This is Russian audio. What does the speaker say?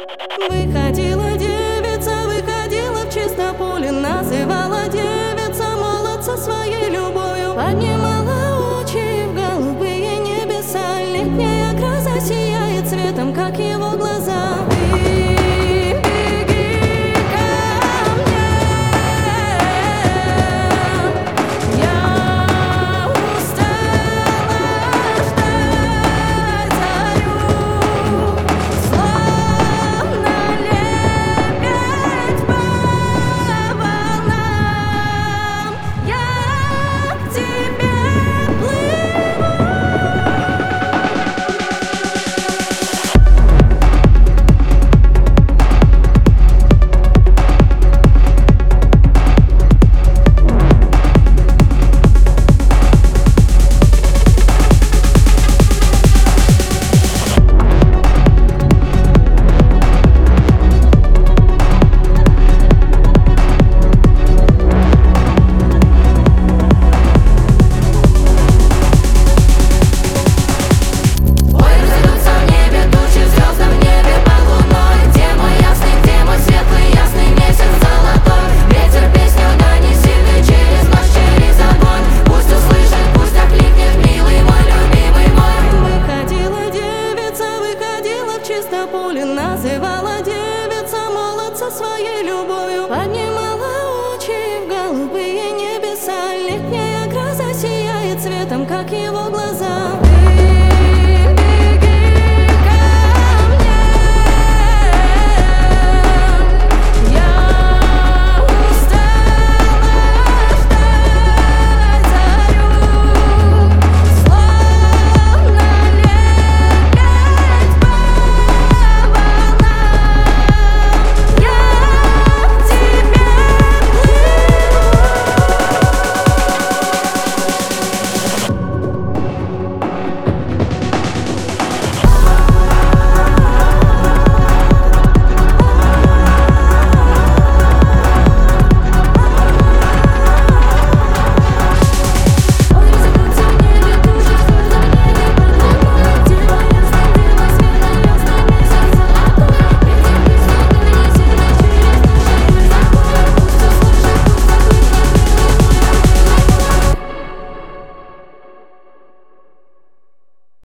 Выходила девица, выходила в чистополе, называла девица молодца своей любовью, поднимала очи в голубые небеса, летняя гроза сияет цветом, как его глаза. Называла девица молодца своей любовью, поднимала очи в голубые небеса, летняя гроза сияет цветом, как его глаза.